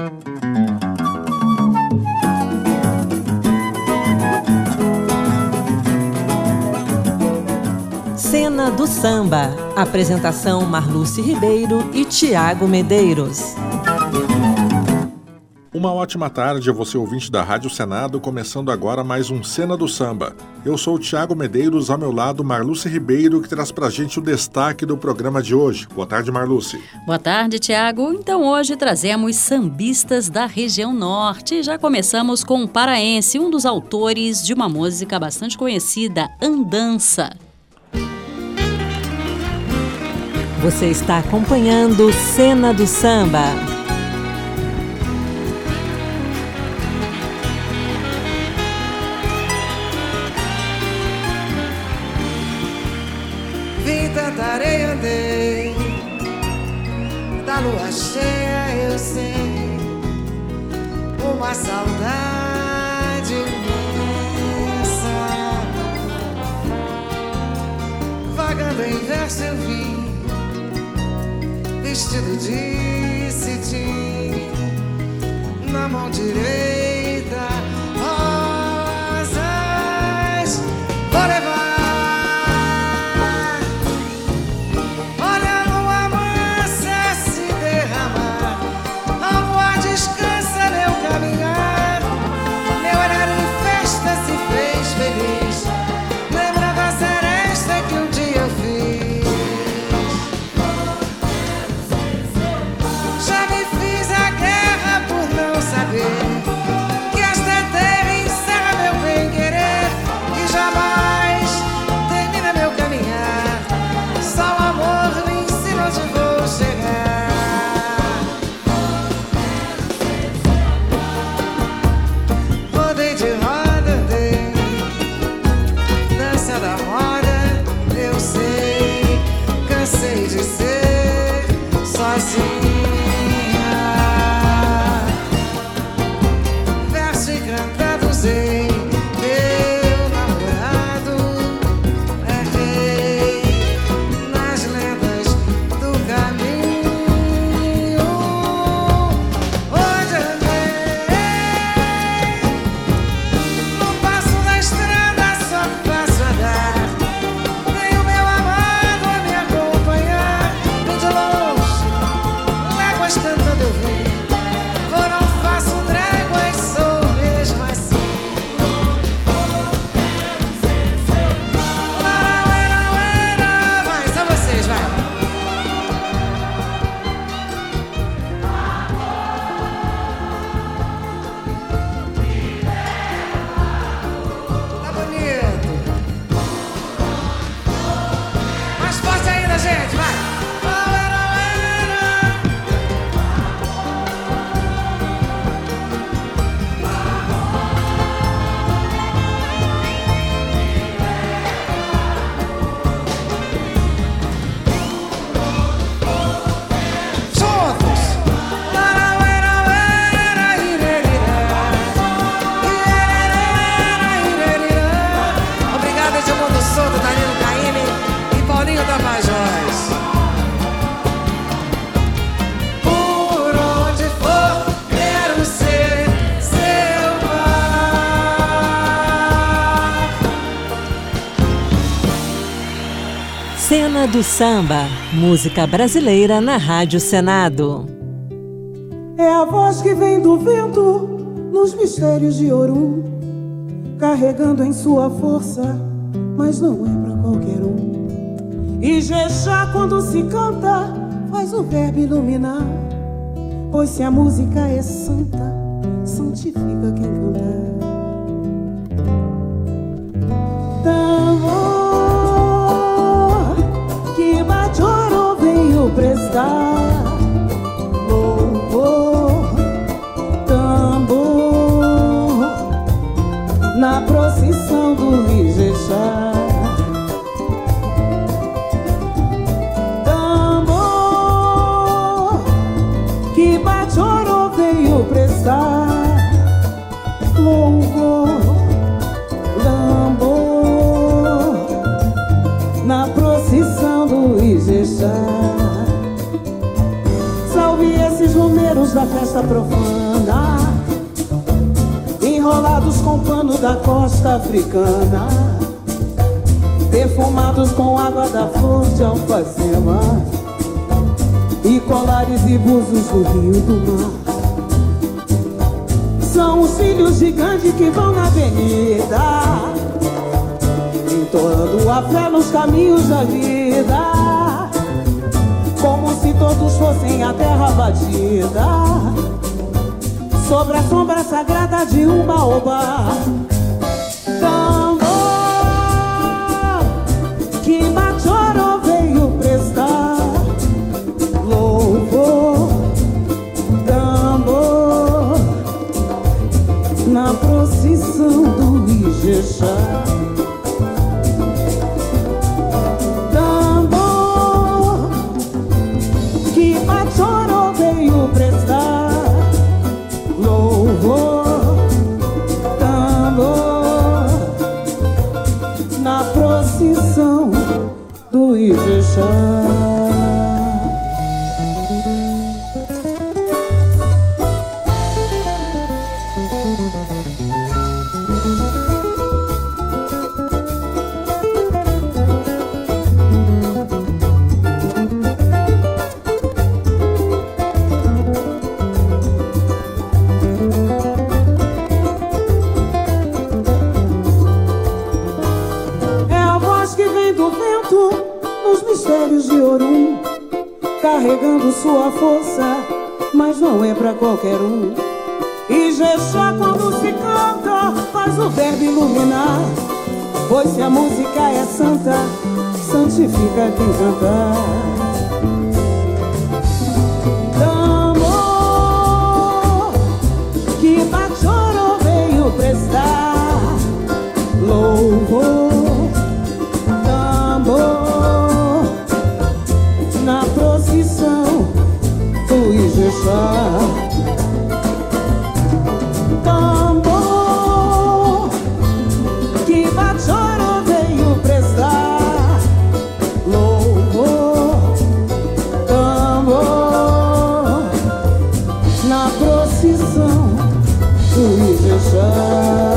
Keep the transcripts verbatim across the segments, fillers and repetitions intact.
Cena do Samba. Apresentação Marluce Ribeiro e Tiago Medeiros. Uma ótima tarde a você, ouvinte da Rádio Senado, começando agora mais um Cena do Samba. Eu sou o Tiago Medeiros, ao meu lado Marluce Ribeiro, que traz pra gente o destaque do programa de hoje. Boa tarde, Marluce. Boa tarde, Tiago. Então hoje trazemos sambistas da região norte. Já começamos com um paraense, um dos autores de uma música bastante conhecida, Andança. Você está acompanhando Cena do Samba. Vi tanta areia, andei, da lua cheia eu sei, uma saudade imensa. Vagando em verso eu vi, vestido de cetim, na mão direita rosas vou levar. Cena do Samba, música brasileira na Rádio Senado. É a voz que vem do vento nos mistérios de Orum, carregando em sua força, mas não é pra qualquer um. E Jexá, quando se canta, faz o verbo iluminar, pois se a música é santa, santifica quem cantar. Choro veio prestar louvor, tambor, na procissão do Ijexá. Tambor, que Bachorô veio prestar louvor, tambor, na procissão do Ijexá. Salve esses números da festa festa profana, enrolados com pano da costa africana, perfumados com água da flor de alfazema, e colares e búzios do rio do mar. São os filhos gigantes que vão na avenida, entoando a fé nos caminhos da vida, como se todos fossem a terra batida, sobre a sombra sagrada de um baobá. Tambor, que Machoro veio prestar louvor. Tambor, na procissão do Ijexá. Tambor, que Machoro veio prestar louvor. Tambor, na procissão do Ijexá. Carregando sua força, mas não é pra qualquer um. Ijexá, quando se canta, faz o verbo iluminar, pois se a música é santa, santifica quem cantar. Tambor, que Machoro veio prestar louvor. Tambor, na procissão do Ijexá. Tambor, que Machoro veio prestar louvor. Tambor, na procissão do Ijexá.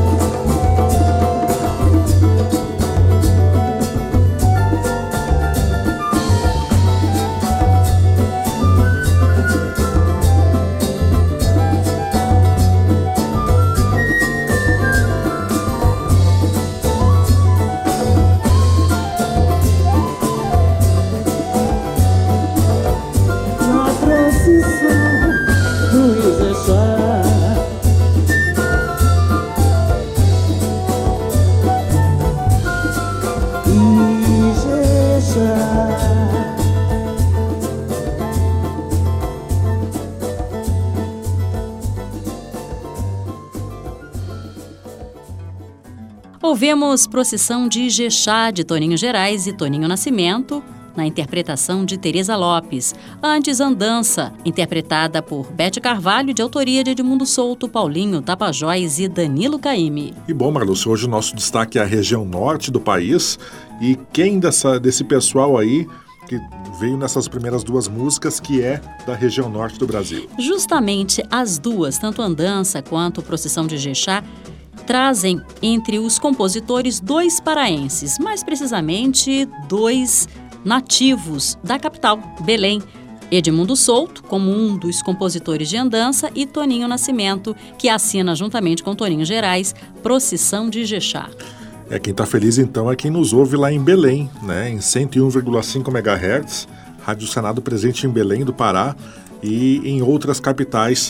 Ouvemos Procissão de Ijexá, de Toninho Gerais e Toninho Nascimento, na interpretação de Tereza Lopes. Antes, Andança, interpretada por Bete Carvalho, de autoria de Edmundo Souto, Paulinho Tapajós e Danilo Caymmi. E bom, Marlúcio, hoje o nosso destaque é a região norte do país. E quem dessa, desse pessoal aí que veio nessas primeiras duas músicas, que é da região norte do Brasil? Justamente as duas, tanto Andança quanto Procissão de Ijexá, trazem entre os compositores dois paraenses, mais precisamente dois nativos da capital, Belém. Edmundo Souto, como um dos compositores de Andança, e Toninho Nascimento, que assina juntamente com Toninho Gerais, Procissão de Ijexá. É, quem está feliz então é quem nos ouve lá em Belém, né, em cento e um vírgula cinco megahertz, Rádio Senado presente em Belém do Pará e em outras capitais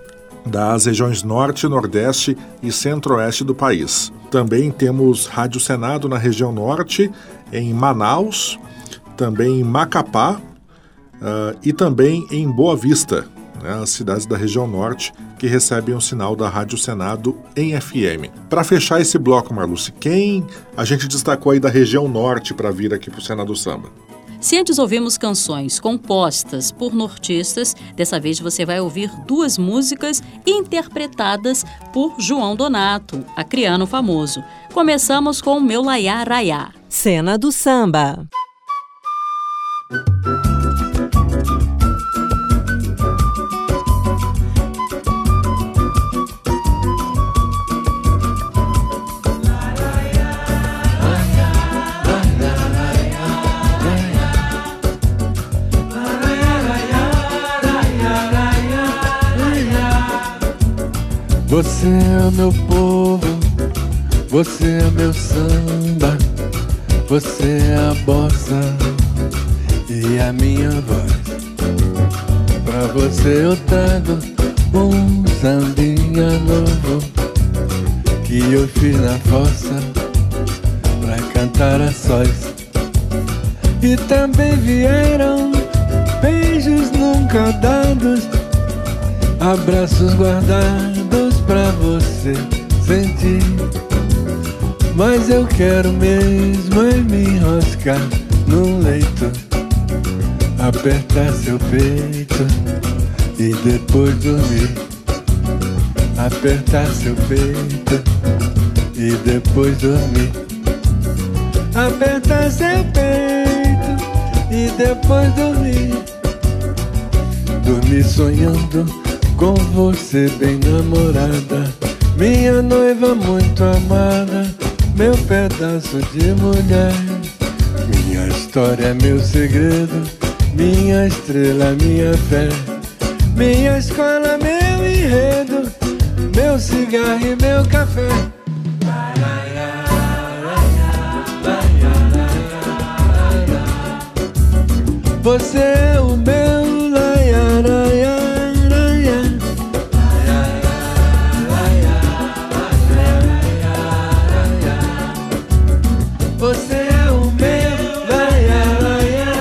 das regiões Norte, Nordeste e Centro-Oeste do país. Também temos Rádio Senado na região Norte, em Manaus, também em Macapá uh, e também em Boa Vista, né, as cidades da região Norte que recebem o sinal da Rádio Senado em F M. Para fechar esse bloco, Marluce, quem a gente destacou aí da região Norte para vir aqui para o Senado Samba? Se antes ouvimos canções compostas por nortistas, dessa vez você vai ouvir duas músicas interpretadas por João Donato, acriano famoso. Começamos com Meu Laiá Raiá. Cena do Samba. Você é o meu povo, você é meu samba, você é a bossa e a minha voz. Pra você eu trago um sambinha novo que eu fiz na fossa pra cantar a sós. E também vieram beijos nunca dados, abraços guardados pra você sentir. Mas eu quero mesmo é me enroscar num leito, apertar seu peito e depois dormir. Apertar seu peito e depois dormir. Apertar seu peito e depois dormir. Dormir sonhando com você bem namorada, minha noiva muito amada, meu pedaço de mulher. Minha história, meu segredo, minha estrela, minha fé, minha escola, meu enredo, meu cigarro e meu café. Você é o meu laiaraiaraia. Você é o meu laiaraiaraia.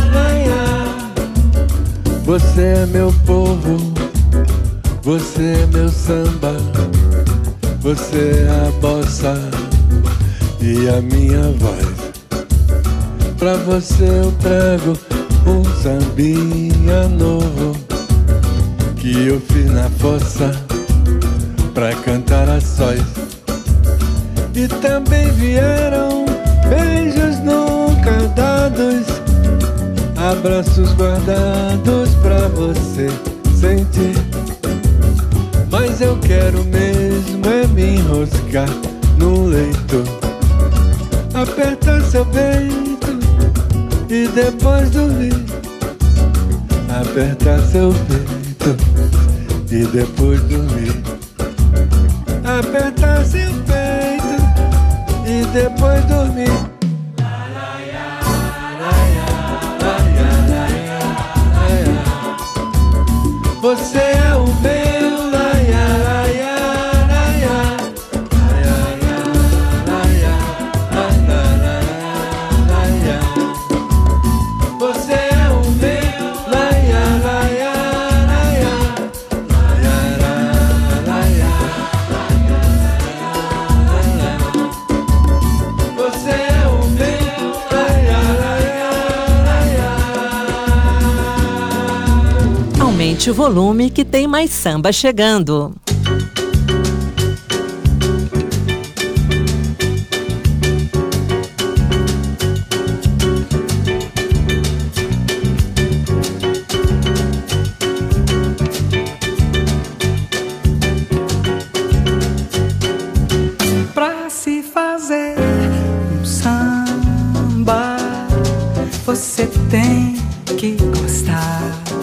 Você é meu povo, você é meu samba, você é a bossa e a minha voz. Pra você eu trago um sambinha novo que eu fiz na fossa pra cantar a sós. E também vieram beijos nunca dados, abraços guardados pra você sentir. Mas eu quero mesmo é me enroscar num leito, apertar seu peito e depois dormir. Apertar seu peito e depois dormir. Apertar seu peito e depois dormir. Você é o meu laiaraiaraia. Você é o meu laiaraiaraia. Você é o meu laiaraiaraia. Aumente o volume que tem mais samba chegando. Pra se fazer um samba, você tem que gostar.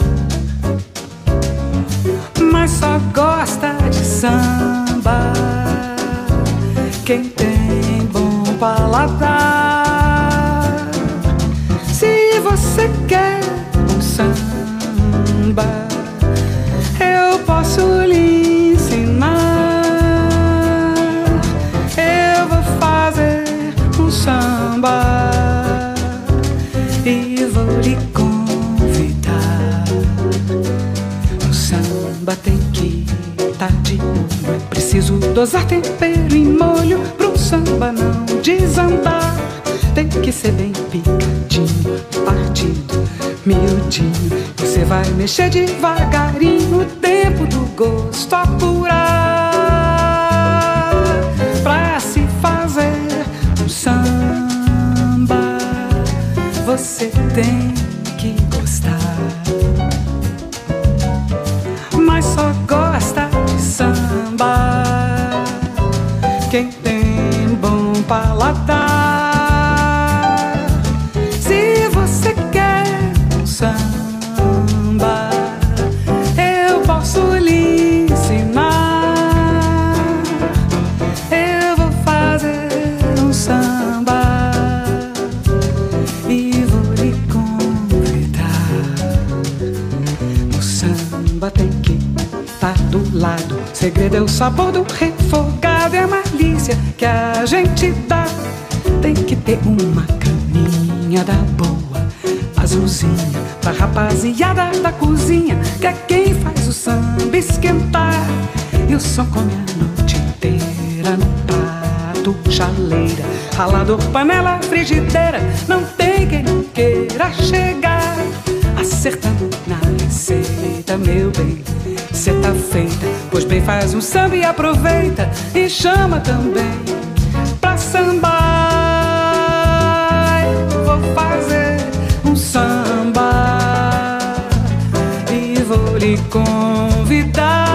Mas só gosta de samba quem tem bom paladar. Se você quer um samba, eu posso lhe ensinar. Eu vou fazer um samba e vou lhe convidar. Um samba tem que estar de molho, é preciso dosar tempero e molho pro samba não desandar. Tem que ser bem picadinho, partido, miudinho. Você vai mexer devagarinho, o tempo do gosto apurar. Pra se fazer um samba, você tem que gostar. Mas só gosta de samba quem tem bom paladar. Se você quer um samba, eu posso lhe ensinar. tá do lado. Segredo é o sabor do refogado, é a malícia que a gente dá. Tem que ter uma caminha da boa, azulzinha, pra rapaziada da cozinha, que é quem faz o samba esquentar. E o som come a noite inteira no prato, chaleira, ralador, panela, frigideira. Não tem quem não queira chegar, acertando na receita, meu bem, cê tá feita. Pois bem, faz um samba e aproveita, e chama também pra sambar. Eu vou fazer um samba e vou lhe convidar.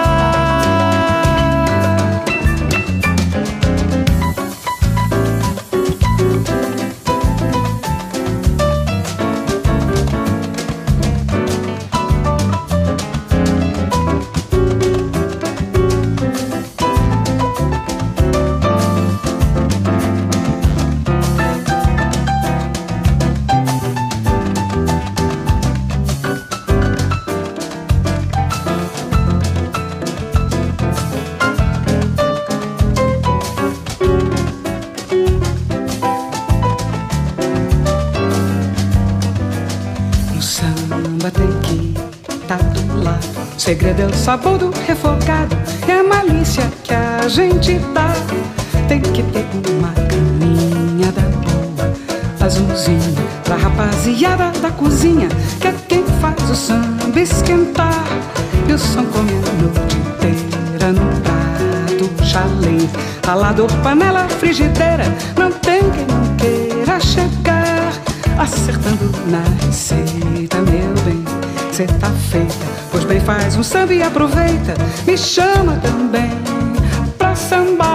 O segredo é o sabor do refogado, é a malícia que a gente dá. Tem que ter uma caminha da boa, azulzinha, pra rapaziada da cozinha, que é quem faz o samba esquentar. E o som come a noite inteira no prato, chaleira, ralador, panela, frigideira. Não tem quem não queira chegar, acertando na receita, meu bem, cê tá feita. Pois bem, faz um samba e aproveita, me chama também pra sambar.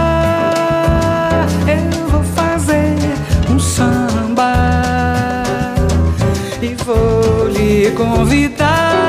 Eu vou fazer um samba e vou lhe convidar.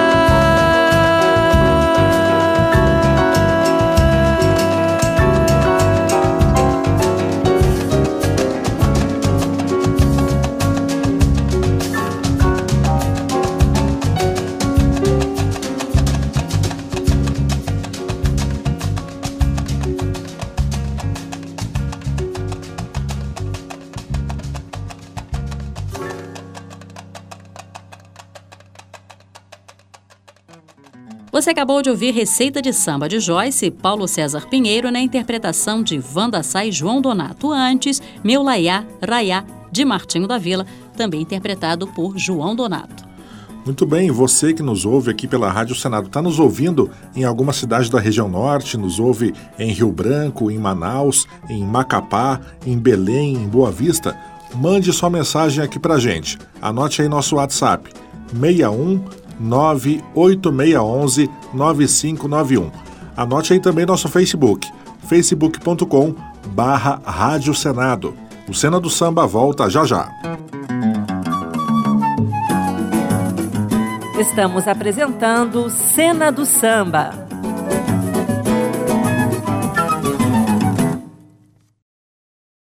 Você acabou de ouvir Receita de Samba de Joyce e Paulo César Pinheiro na interpretação de Wanda Sá e João Donato. Antes, Meu Laiá, Raiá, de Martinho da Vila, também interpretado por João Donato. Muito bem, você que nos ouve aqui pela Rádio Senado, está nos ouvindo em alguma cidade da região norte, nos ouve em Rio Branco, em Manaus, em Macapá, em Belém, em Boa Vista? Mande sua mensagem aqui pra gente. Anote aí nosso WhatsApp, seis um nove oito seis um um nove cinco nove um. Anote aí também nosso Facebook, facebook ponto com barra Rádio Senado. O Cena do Samba volta já já. Estamos apresentando Cena do Samba.